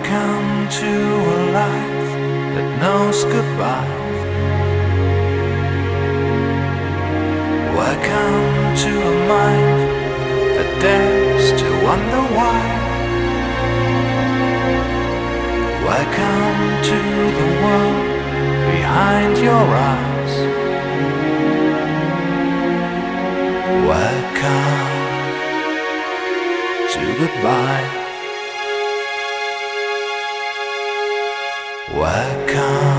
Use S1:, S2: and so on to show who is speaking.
S1: Welcome to a life that knows goodbye. Welcome to a mind that dares to wonder why. Welcome to the world behind your eyes. Welcome to goodbye. Welcome.